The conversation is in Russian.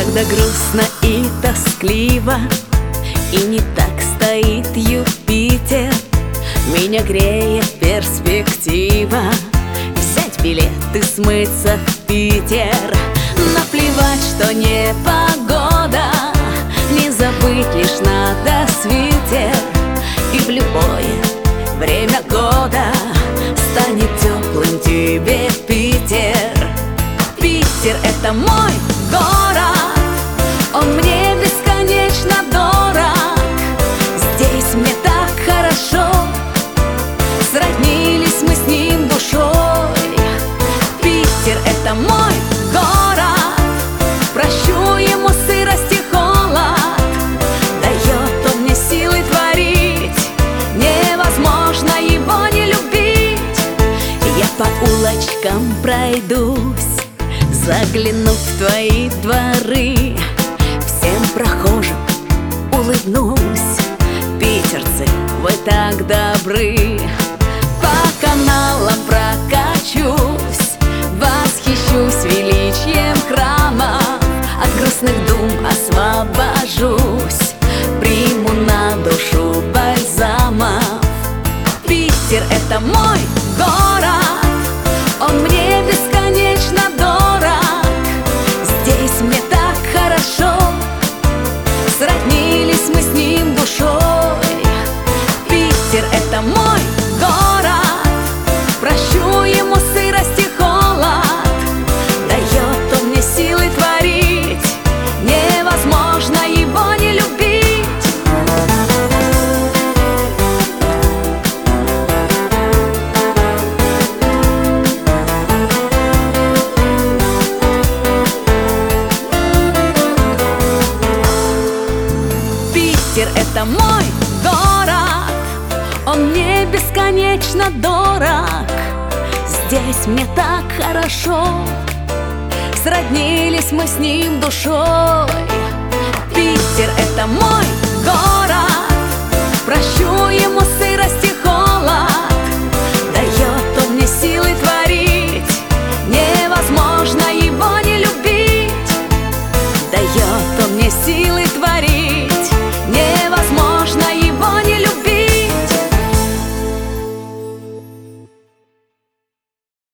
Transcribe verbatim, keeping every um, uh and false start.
Когда грустно и тоскливо, и не так стоит Юпитер, меня греет перспектива взять билет и смыться в Питер. Наплевать, что не погода, не забыть лишь надо свитер. И в любое время года станет теплым тебе Питер. Питер — это мой город, он мне бесконечно дорог. Здесь мне так хорошо, сроднились мы с ним душой. Питер — это мой город, прощу ему сырость и холод. Дает он мне силы творить, невозможно его не любить. Я по улочкам пройдусь, загляну в твои дворы, всем прохожим улыбнусь. Питерцы, вы так добры. По каналам прокачусь, восхищусь величием храмов, от грустных дум освобожусь, приму на душу бальзамов. Питер — это мой город, он мне бесконечно дорог. Здесь мне так хорошо, сроднились мы с ним душой. Питер — это мой город, прощу ему сырость и холод. Дает он мне силы творить, невозможно его не любить. Питер — это мой город, он мне бесконечно дорог. Здесь мне так хорошо, сроднились мы с ним душой. Питер — это мой город, прощу ему